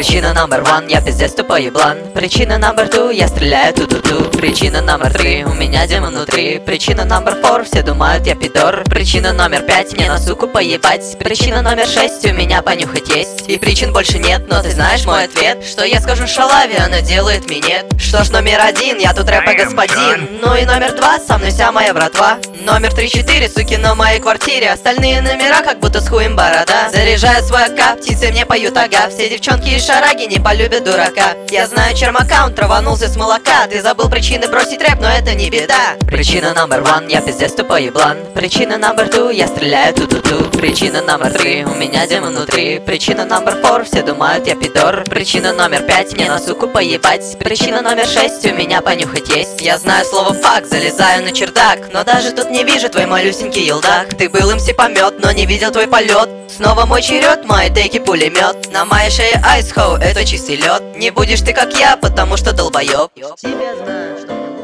Причина номер one, я пиздец тупой еблан. Причина номер two, я стреляю ту-ту-ту. Причина номер три, у меня демон внутри. Причина номер four, все думают я пидор. Причина номер пять, мне на суку поебать. Причина номер шесть, у меня понюхать есть. И причин больше нет, но ты знаешь мой ответ. Что я скажу шалаве, она делает минет. Что ж, номер один, я тут рэпа господин. Ну и номер два, со мной вся моя братва. Номер 3-4, суки, на моей квартире. Остальные номера, как будто с хуем борода. Заряжаю свой АК, птицы мне поют ага. Все девчонки и шараги не полюбят дурака. Я знаю чермакаунт, траванулся с молока. Ты забыл причины бросить рэп, но это не беда. Причина номер one, я пиздец тупой еблан. Причина номер two, я стреляю ту-ту-ту. Причина номер три, у меня демон внутри. Причина номер four, все думают я пидор. Причина номер пять, мне на суку поебать. Причина номер шесть, у меня понюхать есть. Я знаю слово фак, залезаю на чердак. Но даже тут не вижу твой малюсенький елдак. Ты был МС помет, но не видел твой полет. Снова мой черед, мои теки пулемет. На моей шее айс хоу, это чистый лед. Не будешь ты как я, потому что долбоеб. Тебя знаю, что